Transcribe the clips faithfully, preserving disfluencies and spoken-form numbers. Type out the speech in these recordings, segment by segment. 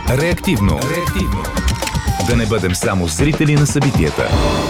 Реактивно. Реактивно. Да не бъдем само зрители на събитията.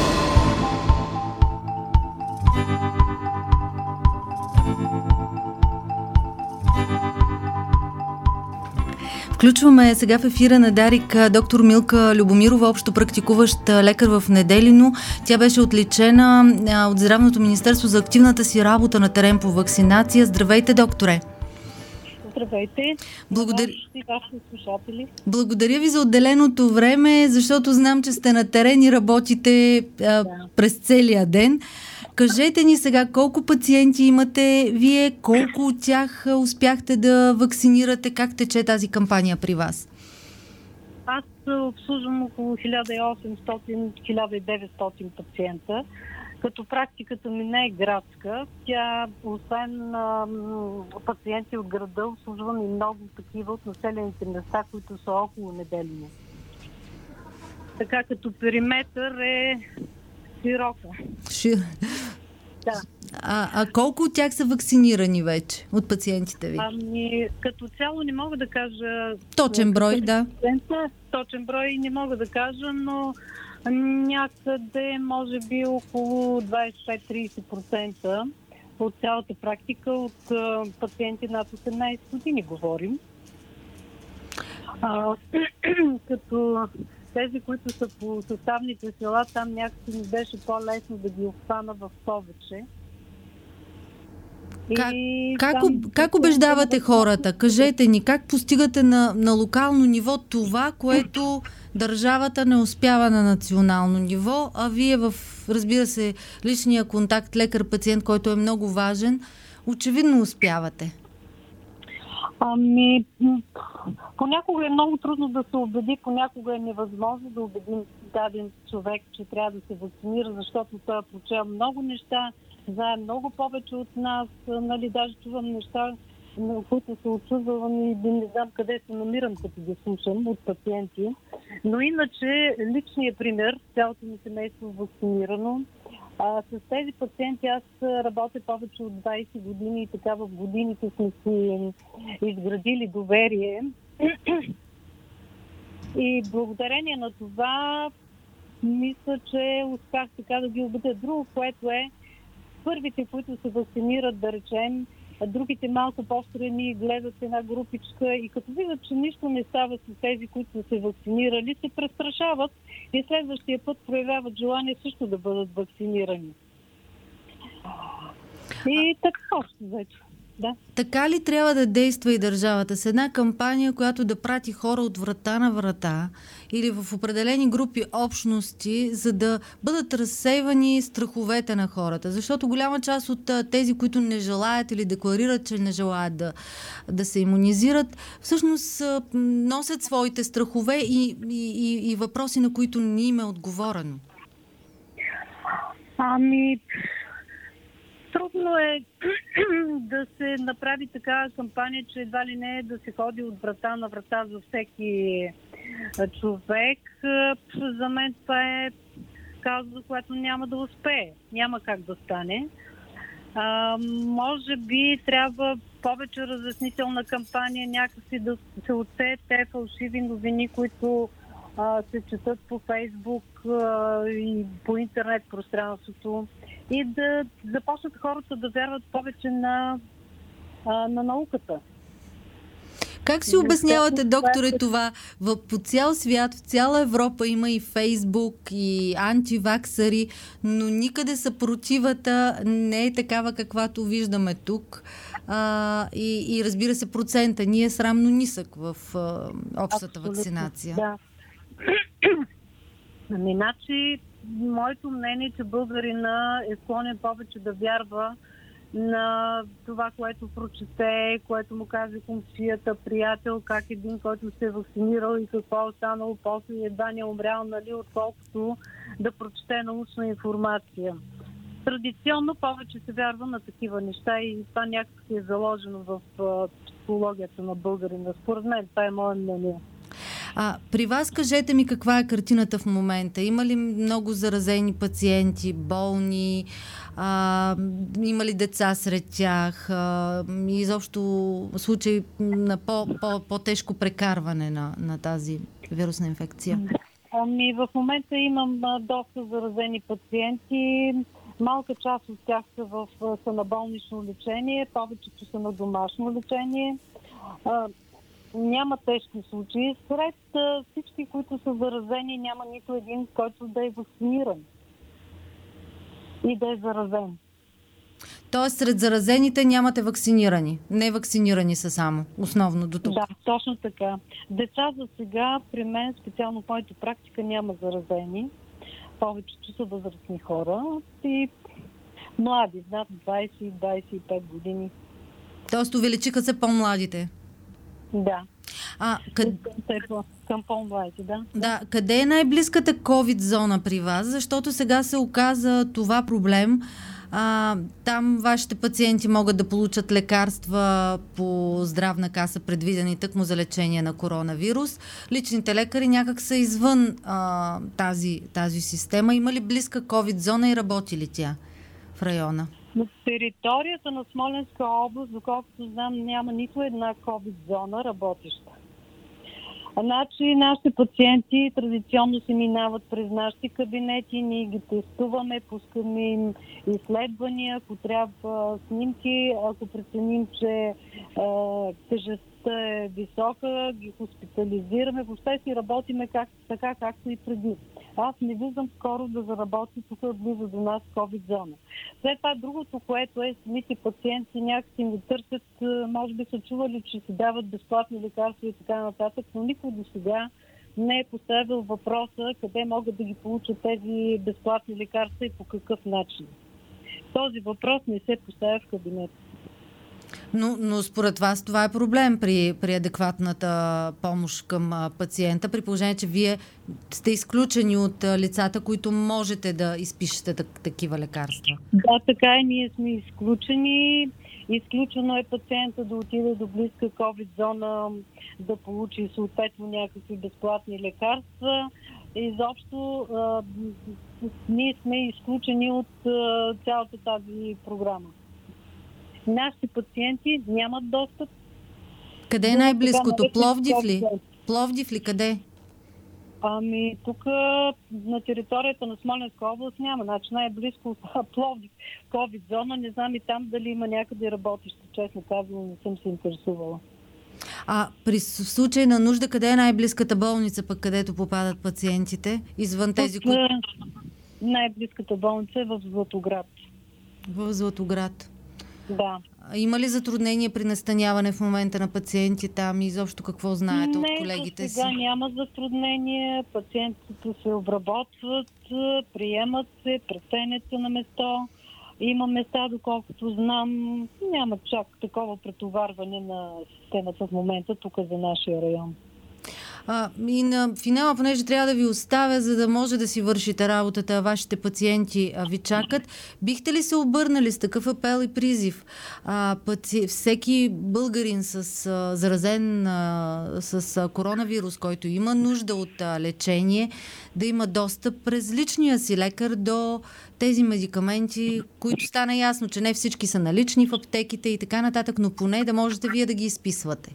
Включваме сега в ефира на Дарик доктор Милка Любомирова, общо практикуващ лекар в Неделино. Тя беше отличена от Здравното министерство за активната си работа на терен по вакцинация. Здравейте, докторе! Здравейте! Благодаря... Благодаря ви за отделеното време, защото знам, че сте на терен и работите а, да. през целия ден. Кажете ни сега колко пациенти имате вие, колко от тях успяхте да вакцинирате, как тече тази кампания при вас? Аз обслужвам около хиляда и осемстотин до хиляда и деветстотин пациента, като практиката ми не е градска. Тя, освен а, пациенти от града, обслужвам и много такива от населените места, които са около Неделино. Така като периметър е широка. Шир... Да. А, а колко от тях са вакцинирани вече от пациентите ви? Ами, като цяло не мога да кажа... Точен брой, да. Точен брой не мога да кажа, но някъде може би около двадесет и пет до тридесет процента от цялата практика от а, пациенти над осемнадесет години говорим. А, като тези, които са по съставните села, там някакси ми беше по-лесно да ги обхвана в повече. Как, как, там... как убеждавате хората? Кажете ни, как постигате на, на локално ниво това, което държавата не успява на национално ниво, а вие в, разбира се, личния контакт лекар-пациент, който е много важен, очевидно успявате? Ами, понякога е много трудно да се убеди, понякога е невъзможно да убедим даден човек, че трябва да се вакцинира, защото той е прочел много неща, знае много повече от нас, нали, даже чувам неща, които са очудвам и не знам къде се намирам, като ги слушам от пациенти. Но иначе личният пример, цялото ми семейство е вакцинирано. А, с тези пациенти аз работя повече от двадесет години и така в годините сме си изградили доверие. И благодарение на това мисля, че успях така да ги убедя. Друго, което е първите, които се вакцинират, да речем, другите малко по-страни гледат една групичка и като видят, че нищо не става с тези, които са се вакцинирали, се престрашават и следващия път проявяват желание също да бъдат вакцинирани. И така още вече. Да. Така ли трябва да действа и държавата? С една кампания, която да прати хора от врата на врата или в определени групи общности, за да бъдат разсейвани страховете на хората? Защото голяма част от тези, които не желаят или декларират, че не желаят да, да се имунизират, всъщност носят своите страхове и, и, и, и въпроси, на които не им е отговорено. Ами... Трудно е да се направи такава кампания, че едва ли не е да се ходи от врата на врата за всеки човек. За мен това е казва, която няма да успее. Няма как да стане. А, може би трябва повече разяснителна кампания, някакси да се отсеят те фалшиви новини, които а, се четат по Фейсбук а, и по интернет пространството. И да започнат хората да вярват повече на, а, на науката. Как си обяснявате, докторе, това? В, по цял свят, в цяла Европа има и Фейсбук, и антиваксъри, но никъде съпротивата не е такава, каквато виждаме тук. А, и, и разбира се, процента ни е срамно нисък в а, общата Абсолютно, вакцинация. Да. Ами, значи, моето мнение е, че българина е склонен повече да вярва на това, което прочете, което му каже комшията, приятел, как един, който се е вакцинирал и какво е останало после и едва не е умрял, нали, отколкото да прочете научна информация. Традиционно повече се вярва на такива неща и това някак си е заложено в психологията на българина. Според мен това е мое мнение. А при вас кажете ми каква е картината в момента? Има ли много заразени пациенти, болни? А, има ли деца сред тях? А, изобщо случаи на по, по, по-тежко прекарване на, на тази вирусна инфекция? Ами в момента имам а, доста заразени пациенти. Малка част от тях са, в, са на болнично лечение, повечето са на домашно лечение. А, няма тежки случаи. Сред а, всички, които са заразени, няма нито един, който да е вакциниран и да е заразен. Тоест сред заразените нямате вакцинирани. Не вакцинирани са само, основно до тук. Да, точно така. Деца за сега при мен, специално в моята практика, няма заразени. Повечето са възрастни хора и млади, над двайсет - двайсет и пет години. Тоест увеличиха се по-младите. Да. А, къд... Към по-младите, да. Да, къде е най-близката COVID зона при вас? Защото сега се оказа това проблем. А, там вашите пациенти могат да получат лекарства по здравна каса, предвидени тъкмо за лечение на коронавирус. Личните лекари някак са извън а, тази, тази система. Има ли близка COVID зона и работи ли тя в района? На територията на Смолянска област, доколкото знам, няма нито една COVID зона работеща. Значи нашите пациенти традиционно се минават през нашите кабинети, ние ги тестуваме, пускаме им изследвания, ако трябва снимки, ако преценим, че е, тежестта е висока, ги хоспитализираме, въобще си работиме как, така, както и преди. Аз не виждам скоро да заработи тук близо до нас COVID зона. След това другото, което е, самите пациенти някакси не търсят, може би са чували, че си дават безплатни лекарства и така нататък, но никой до сега не е поставил въпроса къде могат да ги получат тези безплатни лекарства и по какъв начин. Този въпрос не се поставя в кабинета. Но, но според вас това е проблем при, при адекватната помощ към а, пациента, при положение, че вие сте изключени от а, лицата, които можете да изпишете так, такива лекарства. Да, така и ние сме изключени. Изключено е пациента да отиде до близка COVID зона, да получи съответно някакви безплатни лекарства. Изобщо а, ние сме изключени от а, цялата тази програма. Нашите пациенти нямат достъп. Къде е най-близкото? Пловдив ли? Пловдив ли къде? Ами тук на територията на Смолянска област няма. Значи най-близко Пловдив, COVID зона. Не знам и там дали има някъде работещи. Честно казвам, не съм се интересувала. А при случай на нужда, къде е най-близката болница, пък където попадат пациентите? Извън тези, които... Най-близката болница е в Златоград. В Златоград. Да. Има ли затруднение при настаняване в момента на пациенти там и изобщо какво знаете не, от колегите си? Сега няма затруднение. Пациентите се обработват, приемат се, претенят се на место. Има места, доколкото знам, няма чак такова претоварване на системата в момента тук за нашия район. А, и на финала, понеже трябва да ви оставя, за да може да си вършите работата, вашите пациенти а, ви чакат, бихте ли се обърнали с такъв апел и призив? А, паци... Всеки българин с а, заразен а, с а, коронавирус, който има нужда от а, лечение, да има достъп през личния си лекар до тези медикаменти, които стана ясно, че не всички са налични в аптеките и така нататък, но поне да можете вие да ги изписвате.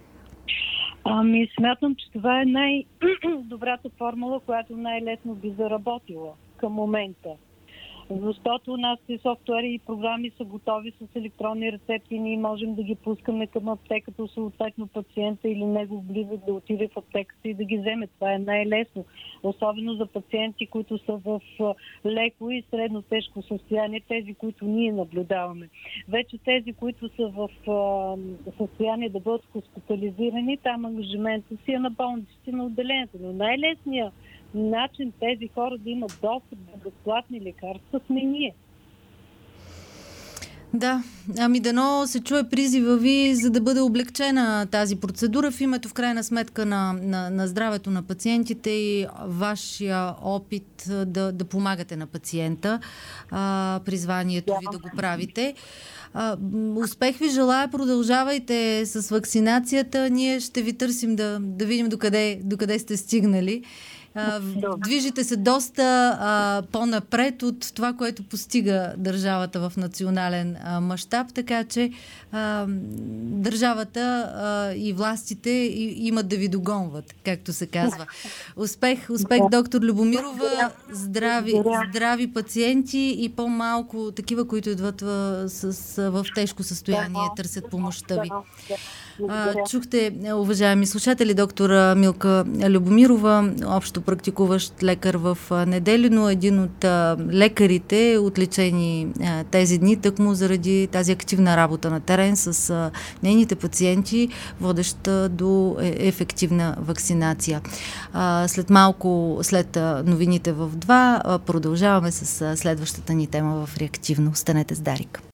Ами смятам, че това е най-добрата формула, която най-лесно би заработила към момента. Защото нашите софтуери и програми са готови с електронни рецепти. Ние можем да ги пускаме към аптеката, съответно пациента или негов близък да отиде в аптеката и да ги вземе. Това е най-лесно. Особено за пациенти, които са в леко и средно тежко състояние, тези, които ние наблюдаваме. Вече тези, които са в състояние да бъдат хоспитализирани, там ангажиментът си е на болниците, на отделението. Но най-лесният начин тези хора да имат достъп до безплатни лекарства сме ние. Да, ами дано се чуе призива ви, за да бъде облегчена тази процедура в името в крайна сметка на, на, на здравето на пациентите и вашия опит да, да помагате на пациента, а, призванието ви да го правите. А, успех ви желая, продължавайте с вакцинацията. Ние ще ви търсим да, да видим докъде, докъде сте стигнали. А, движите се доста а, по-напред от това, което постига държавата в национален а, мащаб, така че а, държавата а, и властите и, имат да ви догонват, както се казва. Успех, успех, доктор Любомирова, здрави, здрави пациенти и по-малко такива, които идват в, с, в тежко състояние, търсят помощта ви. А, чухте, уважаеми слушатели, доктор Милка Любомирова, общо практикуващ лекар в Неделино, един от а, лекарите, отличени а, тези дни, тъкмо заради тази активна работа на терен с а, нейните пациенти, водеща до е, ефективна вакцинация. А, след малко, след а, новините в два, а, продължаваме с а, следващата ни тема в Реактивно. Останете с Дарик.